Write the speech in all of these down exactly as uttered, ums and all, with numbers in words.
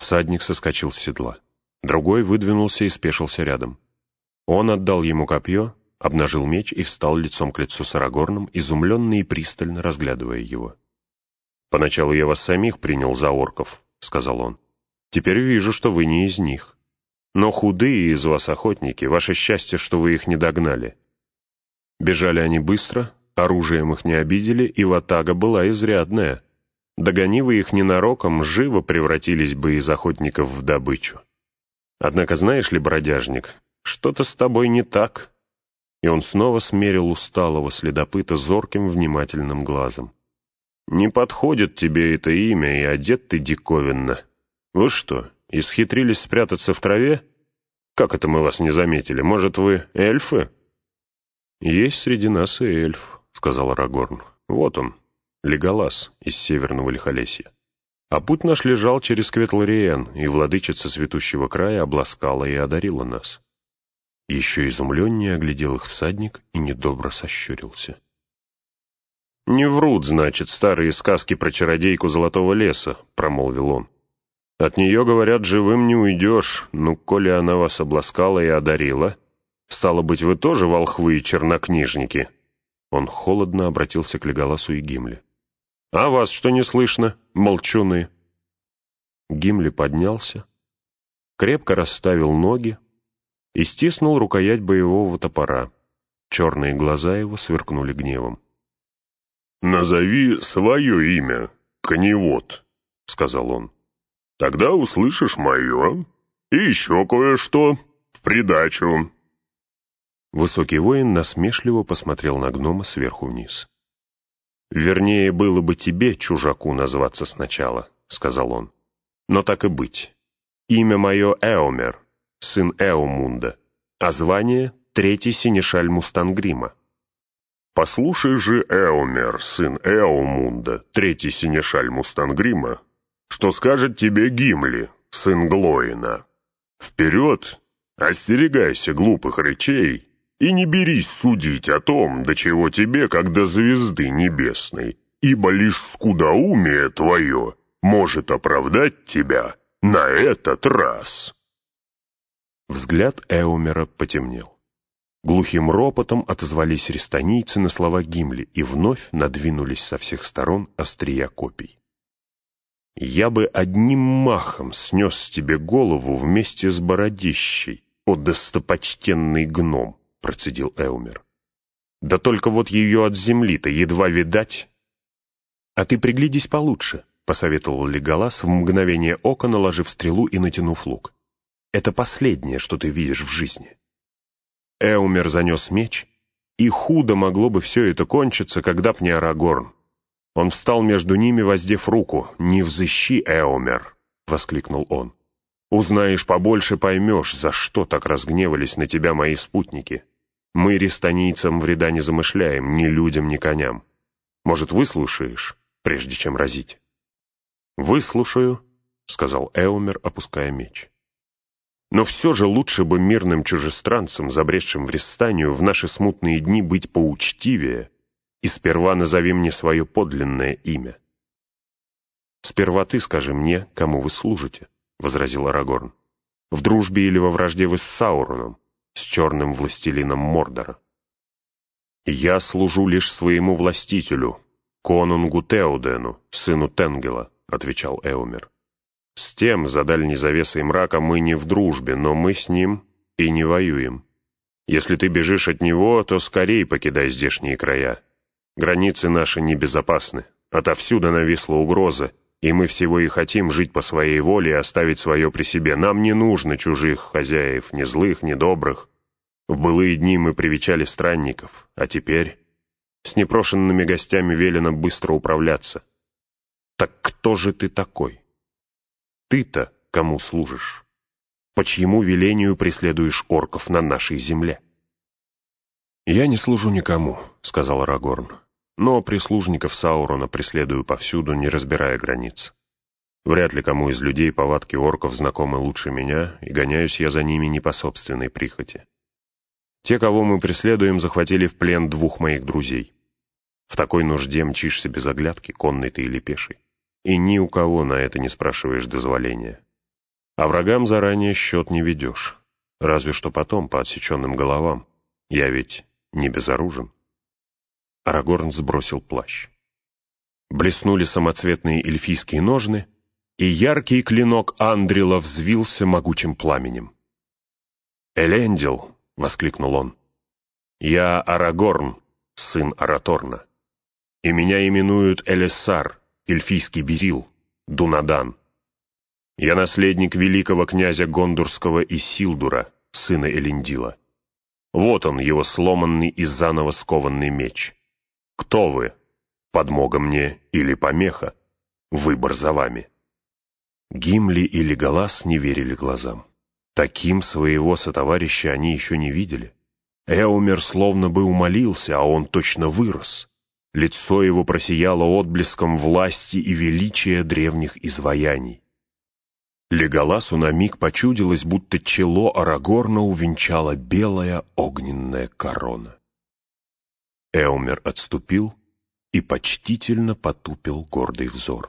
Всадник соскочил с седла. Другой выдвинулся и спешился рядом. Он отдал ему копье, обнажил меч и встал лицом к лицу с Арагорном, изумленно и пристально разглядывая его. «Поначалу я вас самих принял за орков», — сказал он. «Теперь вижу, что вы не из них. Но худые из вас охотники, ваше счастье, что вы их не догнали». Бежали они быстро, оружием их не обидели, и ватага была изрядная. Догони вы их ненароком, живо превратились бы из охотников в добычу. Однако, знаешь ли, бродяжник, что-то с тобой не так. И он снова смерил усталого следопыта зорким внимательным глазом. Не подходит тебе это имя, и одет ты диковинно. Вы что, исхитрились спрятаться в траве? Как это мы вас не заметили? Может, вы эльфы? Есть среди нас и эльф, сказал Арагорн. Вот он, Леголас из северного Лихолесья. А путь наш лежал через Кветлариен, и владычица Цветущего края обласкала и одарила нас. Еще изумленнее оглядел их всадник и недобро сощурился. «Не врут, значит, старые сказки про чародейку Золотого леса», — промолвил он. «От нее, говорят, живым не уйдешь, ну, коли она вас обласкала и одарила. Стало быть, вы тоже волхвы и чернокнижники?» Он холодно обратился к Леголасу и Гимли. «А вас что не слышно, молчуны?» Гимли поднялся, крепко расставил ноги и стиснул рукоять боевого топора. Черные глаза его сверкнули гневом. «Назови свое имя, коневод», — сказал он. «Тогда услышишь мое и еще кое-что в придачу». Высокий воин насмешливо посмотрел на гнома сверху вниз. «Вернее, было бы тебе, чужаку, назваться сначала», — сказал он. «Но так и быть. Имя мое Эомер, сын Эомунда, а звание — третий синешаль Мустангрима». «Послушай же, Эомер, сын Эомунда, третий синешаль Мустангрима, что скажет тебе Гимли, сын Глоина. Вперед, остерегайся глупых речей и не берись судить о том, до чего тебе, как до звезды небесной, ибо лишь скудоумие твое может оправдать тебя на этот раз». Взгляд Эомера потемнел. Глухим ропотом отозвались рестонийцы на слова Гимли и вновь надвинулись со всех сторон острия копий. «Я бы одним махом снес тебе голову вместе с бородищей, о достопочтенный гном», — процедил Эомер. «Да только вот ее от земли-то едва видать». «А ты приглядись получше», — посоветовал Леголас, в мгновение ока наложив стрелу и натянув лук. «Это последнее, что ты видишь в жизни». Эомер занес меч, и худо могло бы все это кончиться, когда б не Арагорн. Он встал между ними, воздев руку. «Не взыщи, Эомер!» — воскликнул он. «Узнаешь побольше, поймешь, за что так разгневались на тебя мои спутники. Мы рестонийцам вреда не замышляем, ни людям, ни коням. Может, выслушаешь, прежде чем разить?» «Выслушаю», — сказал Эомер, опуская меч. «Но все же лучше бы мирным чужестранцам, забредшим в Рестанию, в наши смутные дни быть поучтивее, и сперва назови мне свое подлинное имя». «Сперва ты скажи мне, кому вы служите», — возразил Арагорн. «В дружбе или во вражде вы с Сауроном, с черным властелином Мордора?» «Я служу лишь своему властителю, конунгу Теодену, сыну Тенгела», — отвечал Эомер. «С тем, за дальней завесой мрака, мы не в дружбе, но мы с ним и не воюем. Если ты бежишь от него, то скорей покидай здешние края. Границы наши небезопасны, отовсюду нависла угроза, и мы всего и хотим жить по своей воле и оставить свое при себе. Нам не нужно чужих хозяев, ни злых, ни добрых. В былые дни мы привечали странников, а теперь с непрошенными гостями велено быстро управляться. Так кто же ты такой? Ты-то кому служишь? По чьему велению преследуешь орков на нашей земле?» «Я не служу никому», — сказал Арагорн, «но прислужников Саурона преследую повсюду, не разбирая границ. Вряд ли кому из людей повадки орков знакомы лучше меня, и гоняюсь я за ними не по собственной прихоти. Те, кого мы преследуем, захватили в плен двух моих друзей. В такой нужде мчишься без оглядки, конный ты или пеший, и ни у кого на это не спрашиваешь дозволения. А врагам заранее счет не ведешь, разве что потом по отсеченным головам. Я ведь не безоружен». Арагорн сбросил плащ. Блеснули самоцветные эльфийские ножны, и яркий клинок Андрила взвился могучим пламенем. «Элендил!» — воскликнул он. «Я Арагорн, сын Араторна, и меня именуют Элессар, эльфийский Берил, Дунадан. Я наследник великого князя Гондурского Исилдура, сына Элендила. Вот он, его сломанный и заново скованный меч. Кто вы? Подмога мне или помеха? Выбор за вами». Гимли и Леголас не верили глазам. Таким своего сотоварища они еще не видели. Эомер словно бы умолился, а он точно вырос. Лицо его просияло отблеском власти и величия древних изваяний. Леголасу на миг почудилось, будто чело Арагорна увенчала белая огненная корона. Эомер отступил и почтительно потупил гордый взор.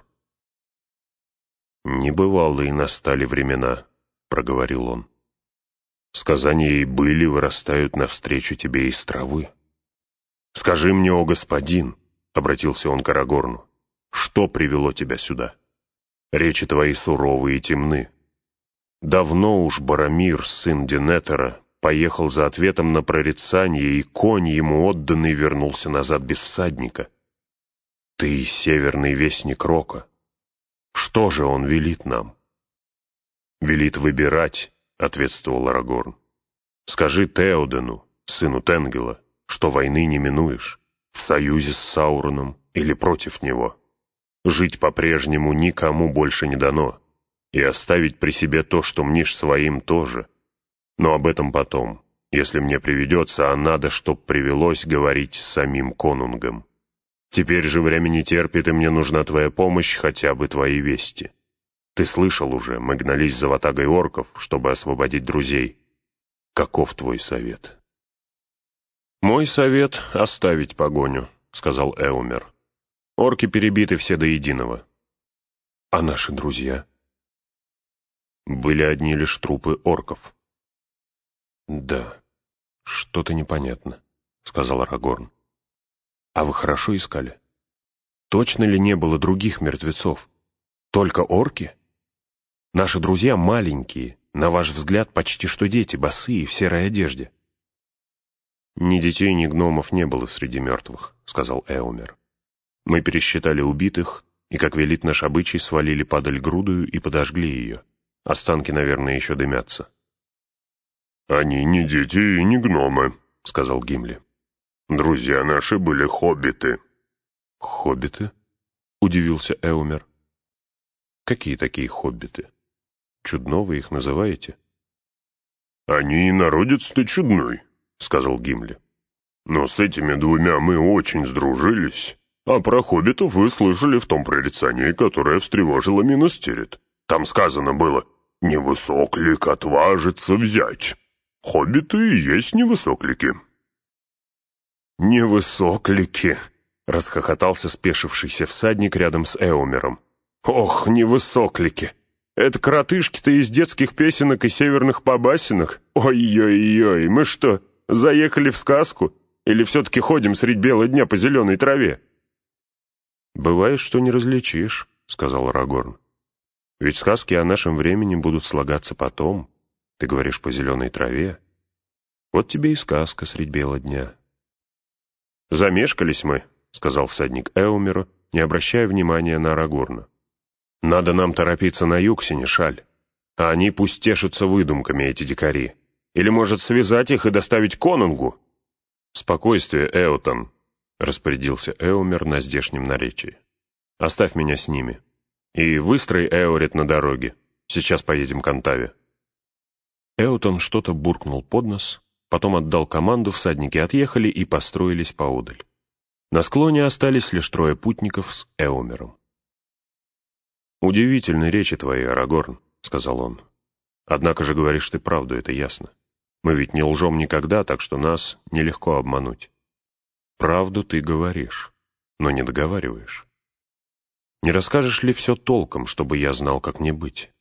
«Небывалые настали времена», — проговорил он. «Сказания и были вырастают навстречу тебе из травы. Скажи мне, о господин», — обратился он к Арагорну, — «что привело тебя сюда? Речи твои суровые и темны. Давно уж Боромир, сын Денетера, поехал за ответом на прорицание, и конь ему отданный вернулся назад без всадника. Ты — северный вестник Рока. Что же он велит нам?» «Велит выбирать», — ответствовал Арагорн. «Скажи Теодену, сыну Тенгела, что войны не минуешь, в союзе с Сауроном или против него. Жить по-прежнему никому больше не дано, и оставить при себе то, что мнишь своим, тоже. Но об этом потом, если мне приведется, а надо, чтоб привелось говорить с самим конунгом. Теперь же время не терпит, и мне нужна твоя помощь, хотя бы твои вести. Ты слышал уже, мы гнались за ватагой орков, чтобы освободить друзей. Каков твой совет?» «Мой совет — оставить погоню», — сказал Эомер. «Орки перебиты все до единого». «А наши друзья?» «Были одни лишь трупы орков». «Да, что-то непонятно», — сказал Арагорн. «А вы хорошо искали? Точно ли не было других мертвецов? Только орки? Наши друзья маленькие, на ваш взгляд, почти что дети, босые, в серой одежде». «Ни детей, ни гномов не было среди мертвых», — сказал Эомер. «Мы пересчитали убитых, и, как велит наш обычай, свалили падаль грудою и подожгли ее. Останки, наверное, еще дымятся». «Они не дети и не гномы», — сказал Гимли. «Друзья наши были хоббиты». «Хоббиты?» — удивился Эомер. «Какие такие хоббиты? Чудно вы их называете?» «Они и народец-то чудной», — сказал Гимли. «Но с этими двумя мы очень сдружились, а про хоббитов вы слышали в том прорицании, которое встревожило Минас Тирит. Там сказано было: «Невысоклик отважится взять». Хоббиты и есть невысоклики». «Невысоклики!» — расхохотался спешившийся всадник рядом с Эомером. «Ох, невысоклики! Это коротышки-то из детских песенок и северных побасенок? Ой-ой-ой, мы что, заехали в сказку? Или все-таки ходим средь бела дня по зеленой траве?» «Бывает, что не различишь», — сказал Арагорн. «Ведь сказки о нашем времени будут слагаться потом. Ты говоришь, по зеленой траве. Вот тебе и сказка средь бела дня». «Замешкались мы», — сказал всадник Эомеру, не обращая внимания на Арагорна. «Надо нам торопиться на юг, Сенешаль, а они пусть тешатся выдумками, эти дикари. Или, может, связать их и доставить конунгу?» «Спокойствие, Эотан», — распорядился Эомер на здешнем наречии. «Оставь меня с ними. И выстрой Эорет на дороге. Сейчас поедем к Антаве». Эотан что-то буркнул под нос, потом отдал команду, всадники отъехали и построились поодаль. На склоне остались лишь трое путников с Эомером. «Удивительны речи твои, Арагорн», — сказал он. «Однако же говоришь ты правду, это ясно. Мы ведь не лжем никогда, так что нас нелегко обмануть. Правду ты говоришь, но не договариваешь. Не расскажешь ли все толком, чтобы я знал, как мне быть?»